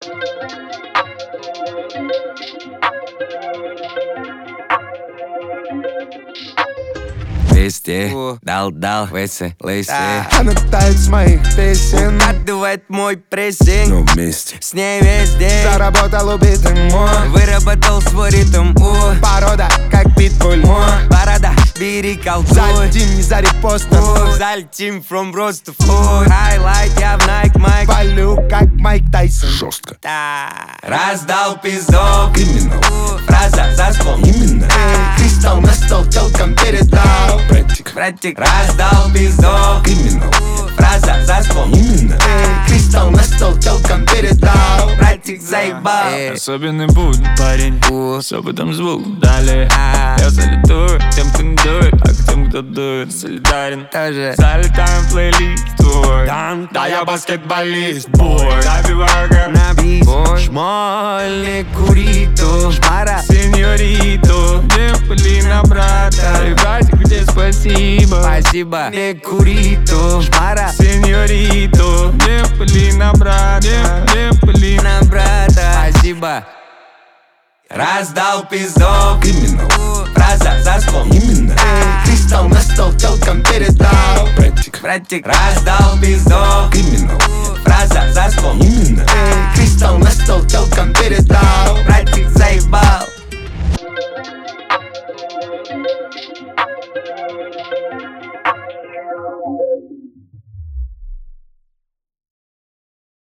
Вести, дал, веселейся. Она тает с моих песен, Укатывает мой прессинг, но вместе с ней весь день. заработал убитый мой. Выработал свой ритм, Порода, как питбуль мой. борода, бери колдуй. Залетим не за репостом, Залетим from roast to food. Highlight, я в Nike Mike. валю, как Майк Тайсон. Жестко. Раздал пиздов, Именно, фраза за стол. именно. Кристалл на стол телкам передал. Братик, раздал пиздов, Именно, фраза за стол. именно. Кристалл на стол телкам передал. Братик заебал. Особенный будни, парень, с опытом звук дали. Я салютую тем, кто не дует, а к тем, кто дует, солидарен. Тоже. Залетаем в плейлист твой. Да я баскетболист, бой. Забиваю как На бис, шмольник, куриту, шмара, сеньориту. Не пыли на брата. И братик, где спасибо. спасибо. Не куриту, шмара, Сеньориту. Не пыли на брата. Не пыли на на брата, спасибо. Раздал пиздов, Именно, фраза за стол. именно. Кристалл на стол телкам передал. Братик, раздал пиздов, Именно, фраза за стол. именно. Кристалл на стол телкам передал. Братик